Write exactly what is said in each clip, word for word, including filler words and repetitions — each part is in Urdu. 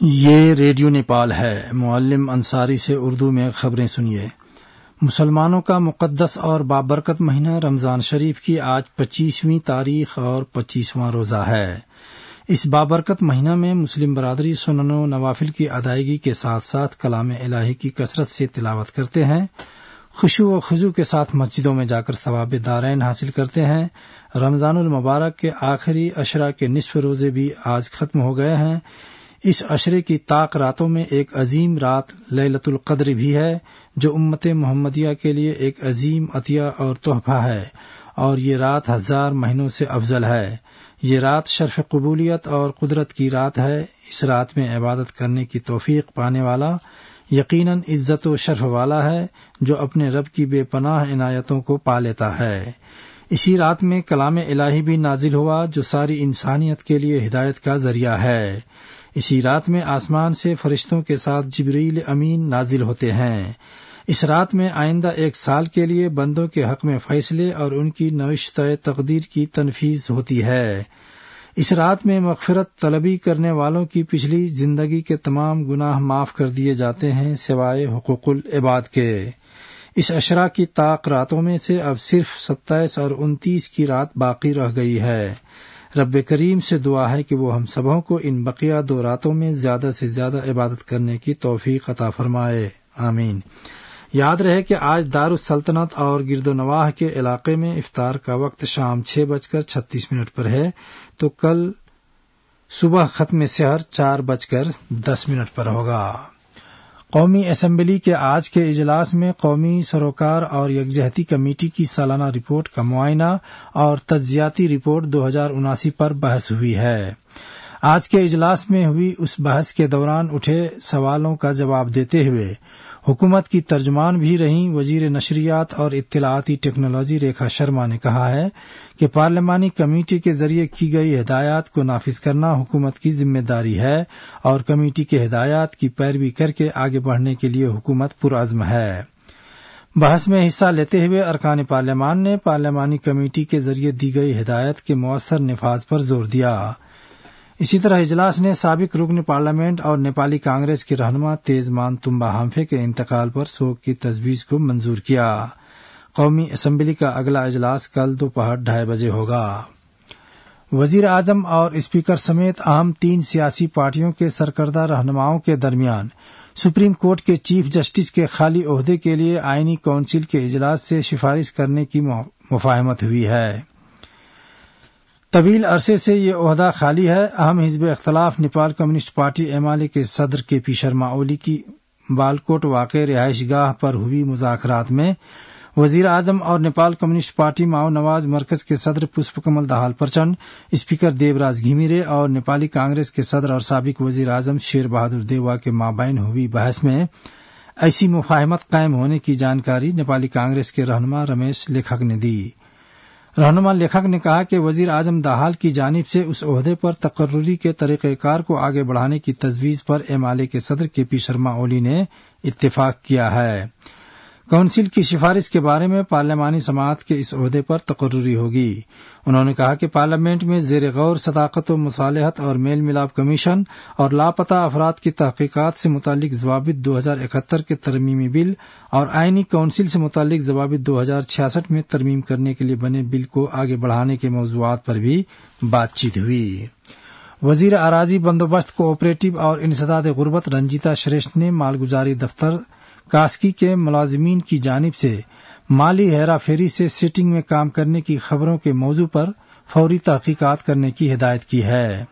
یہ ریڈیو نیپال ہے۔ معلم انصاری سے اردو میں خبریں سنیے۔ مسلمانوں کا مقدس اور بابرکت مہینہ رمضان شریف کی آج پچیسویں تاریخ اور پچیسواں روزہ ہے۔ اس بابرکت مہینہ میں مسلم برادری سنن و نوافل کی ادائیگی کے ساتھ ساتھ کلام الہی کی کثرت سے تلاوت کرتے ہیں، خشوع و خضوع کے ساتھ مسجدوں میں جا کر ثواب دارین حاصل کرتے ہیں۔ رمضان المبارک کے آخری عشرہ کے نصف روزے بھی آج ختم ہو گئے ہیں۔ اس عشرے کی طاق راتوں میں ایک عظیم رات لیلۃ القدر بھی ہے، جو امت محمدیہ کے لیے ایک عظیم عطیہ اور تحفہ ہے، اور یہ رات ہزار مہینوں سے افضل ہے۔ یہ رات شرف قبولیت اور قدرت کی رات ہے۔ اس رات میں عبادت کرنے کی توفیق پانے والا یقیناً عزت و شرف والا ہے، جو اپنے رب کی بے پناہ عنایتوں کو پا لیتا ہے۔ اسی رات میں کلام الہی بھی نازل ہوا، جو ساری انسانیت کے لیے ہدایت کا ذریعہ ہے۔ اسی رات میں آسمان سے فرشتوں کے ساتھ جبریل امین نازل ہوتے ہیں۔ اس رات میں آئندہ ایک سال کے لیے بندوں کے حق میں فیصلے اور ان کی نوشتہ تقدیر کی تنفیذ ہوتی ہے۔ اس رات میں مغفرت طلبی کرنے والوں کی پچھلی زندگی کے تمام گناہ معاف کر دیے جاتے ہیں، سوائے حقوق العباد کے۔ اس عشرہ کی طاق راتوں میں سے اب صرف ستائیس اور انتیس کی رات باقی رہ گئی ہے۔ رب کریم سے دعا ہے کہ وہ ہم سبوں کو ان بقیہ دو راتوں میں زیادہ سے زیادہ عبادت کرنے کی توفیق عطا فرمائے، آمین۔ یاد رہے کہ آج دارالسلطنت اور گرد و نواح کے علاقے میں افطار کا وقت شام چھ بج کر چھتیس منٹ پر ہے، تو کل صبح ختم سحر چار بج کر دس منٹ پر ہوگا۔ قومی اسمبلی کے آج کے اجلاس میں قومی سروکار اور یکجہتی کمیٹی کی سالانہ رپورٹ کا معائنہ اور تجزیاتی رپورٹ دو ہزار اناسی پر بحث ہوئی ہے۔ آج کے اجلاس میں ہوئی اس بحث کے دوران اٹھے سوالوں کا جواب دیتے ہوئے حکومت کی ترجمان بھی رہیں وزیر نشریات اور اطلاعاتی ٹیکنالوجی ریکھا شرما نے کہا ہے کہ پارلیمانی کمیٹی کے ذریعے کی گئی ہدایات کو نافذ کرنا حکومت کی ذمہ داری ہے، اور کمیٹی کے ہدایات کی پیروی کر کے آگے بڑھنے کے لیے حکومت پرعزم ہے۔ بحث میں حصہ لیتے ہوئے ارکان پارلیمان نے پارلیمانی کمیٹی کے ذریعے دی گئی ہدایت کے مؤثر نفاذ پر زور دیا۔ اسی طرح اجلاس نے سابق رکن پارلیمنٹ اور نیپالی کانگریس کے رہنما تیز مان تمبا ہامفے کے انتقال پر سوگ کی تجویز کو منظور کیا۔ قومی اسمبلی کا اگلا اجلاس کل دوپہر ڈھائی بجے ہوگا۔ وزیر اعظم اور اسپیکر سمیت اہم تین سیاسی پارٹیوں کے سرکردہ رہنماؤں کے درمیان سپریم کورٹ کے چیف جسٹس کے خالی عہدے کے لیے آئینی کونسل کے اجلاس سے سفارش کرنے کی مفاہمت ہوئی ہے۔ طویل عرصے سے یہ عہدہ خالی ہے۔ اہم حزب اختلاف Nepal communist party M L A کے صدر کے پی شرما اولی کی بالکوٹ واقع رہائش گاہ پر ہوئی مذاکرات میں وزیر اعظم اور نیپال کمیونسٹ پارٹی ماؤ نواز مرکز کے صدر پشپ کمل دہال پرچنڈ، اسپیکر دیوراج گھیمیرے اور نیپالی کانگریس کے صدر اور سابق وزیر اعظم شیر بہادر دیوا کے مابین ہوئی بحث میں ایسی مفاہمت قائم ہونے کی جانکاری نیپالی کانگریس کے رہنما رمیش لیکھک نے دی۔ رہنما لیکھک نے کہا کہ وزیر اعظم دہال کی جانب سے اس عہدے پر تقرری کے طریقہ کار کو آگے بڑھانے کی تجویز پر ایم ایل اے کے صدر کے پی شرما اولی نے اتفاق کیا ہے۔ کونسل کی سفارش کے بارے میں پارلیمانی سماعت کے اس عہدے پر تقرری ہوگی۔ انہوں نے کہا کہ پارلیمنٹ میں زیر غور صداقت و مصالحت اور میل ملاپ کمیشن اور لاپتہ افراد کی تحقیقات سے متعلق ضوابط دو ہزار اکہتر کے ترمیمی بل اور آئینی کونسل سے متعلق ضوابط دو ہزار چھیاسٹھ میں ترمیم کرنے کے لیے بنے بل کو آگے بڑھانے کے موضوعات پر بھی بات چیت ہوئی۔ وزیر اراضی بندوبست کوآپریٹو اور انسداد غربت رنجیتا شریشٹھ نے مالگزاری دفتر کاسکی کے ملازمین کی جانب سے مالی ہیرا پھیری سے سیٹنگ میں کام کرنے کی خبروں کے موضوع پر فوری تحقیقات کرنے کی ہدایت کی ہے۔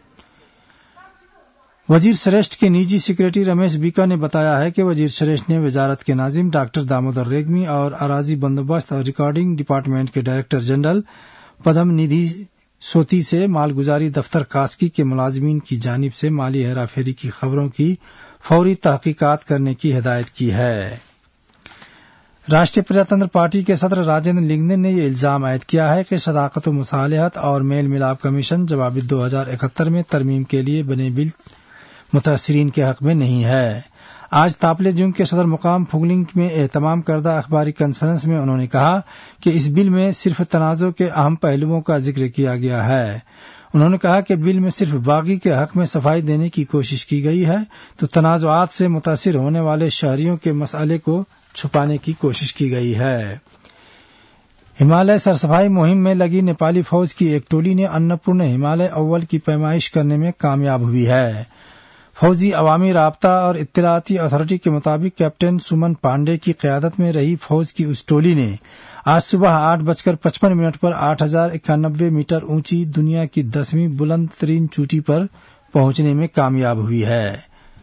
وزیر شریشٹھ کے نجی سیکریٹری رمیش بیکا نے بتایا ہے کہ وزیر شریشٹھ نے وزارت کے ناظم ڈاکٹر دامودر ریگمی اور اراضی بندوبست اور ریکارڈنگ ڈپارٹمنٹ کے ڈائریکٹر جنرل پدم ندھی سوتی سے مالگزاری دفتر کاسکی کے ملازمین کی جانب سے مالی ہیرا پھیری کی خبروں کی فوری تحقیقات کرنے کی ہدایت کی ہے۔ راشٹریہ پرجاتنتر پارٹی کے صدر راجندر لنگدن نے یہ الزام عائد کیا ہے کہ صداقت و مصالحت اور میل ملاپ کمیشن ضوابط دو ہزار اکہتر میں ترمیم کے لیے بنے بل متاثرین کے حق میں نہیں ہے۔ آج تاپلے جنگ کے صدر مقام پھگلنگ میں اہتمام کردہ اخباری کانفرنس میں انہوں نے کہا کہ اس بل میں صرف تنازع کے اہم پہلوؤں کا ذکر کیا گیا ہے۔ انہوں نے کہا کہ بل میں صرف باغی کے حق میں صفائی دینے کی کوشش کی گئی ہے تو تنازعات سے متاثر ہونے والے شہریوں کے مسئلے کو چھپانے کی کوشش کی گئی ہے۔ ہمالیہ سرصفائی مہم میں لگی نیپالی فوج کی ایک ٹولی نے انّپورن ہمالیہ اول کی پیمائش کرنے میں کامیاب ہوئی ہے۔ فوجی عوامی رابطہ اور اطلاعاتی اتھارٹی کے مطابق کیپٹن سمن پانڈے کی قیادت میں رہی فوج کی اس ٹولی نے آج صبح آٹھ بج کر پچپن منٹ پر آٹھ ہزار اکانوے میٹر اونچی دنیا کی دسویں بلند ترین چوٹی پر پہنچنے میں کامیاب ہوئی ہے۔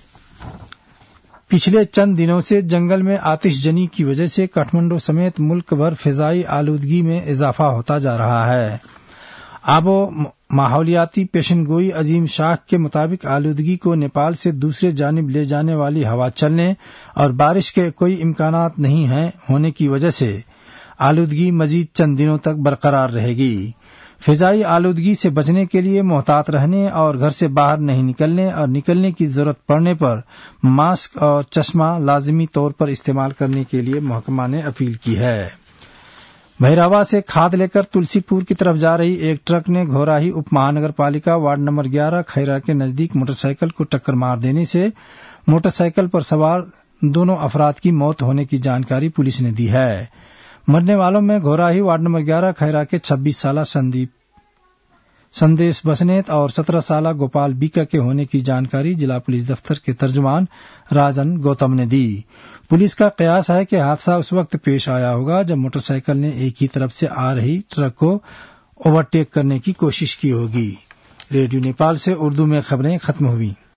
پچھلے چند دنوں سے جنگل میں آتش جنی کی وجہ سے کاٹھمنڈو سمیت ملک بھر فضائی آلودگی میں اضافہ ہوتا جا رہا ہے۔ آب و ماحولیاتی پیشن گوئی عظیم شاخ کے مطابق آلودگی کو نیپال سے دوسرے جانب لے جانے والی ہوا چلنے اور بارش کے کوئی امکانات نہیں ہیں ہونے کی وجہ سے آلودگی مزید چند دنوں تک برقرار رہے گی۔ فضائی آلودگی سے بچنے کے لیے محتاط رہنے اور گھر سے باہر نہیں نکلنے اور نکلنے کی ضرورت پڑنے پر ماسک اور چشمہ لازمی طور پر استعمال کرنے کے لیے محکمہ نے اپیل کی ہے۔ بھیراوا سے کھاد لے کر تلسی پور کی طرف جا رہی ایک ٹرک نے گھوراہی اپ مہانگر پالکا وارڈ نمبر گیارہ کھیرا کے نزدیک موٹر سائیکل کو ٹکر مار دینے سے موٹر سائیکل پر سوار دونوں افراد کی موت ہونے کی جانکاری پولیس نے دی ہے۔ مرنے والوں میں گھوراہی وارڈ نمبر گیارہ کھیرا کے چھبیس سالہ سندیپ سندیش بسنیت اور سترہ سالہ گوپال بیکا کے ہونے کی جانکاری ضلع پولیس دفتر کے ترجمان راجن گوتم نے دی۔ پولیس کا قیاس ہے کہ حادثہ اس وقت پیش آیا ہوگا جب موٹر سائیکل نے ایک ہی طرف سے آ رہی ٹرک کو اوورٹیک کرنے کی کوشش کی ہوگی۔ ریڈیو نیپال سے اردو میں خبریں ختم ہوئی۔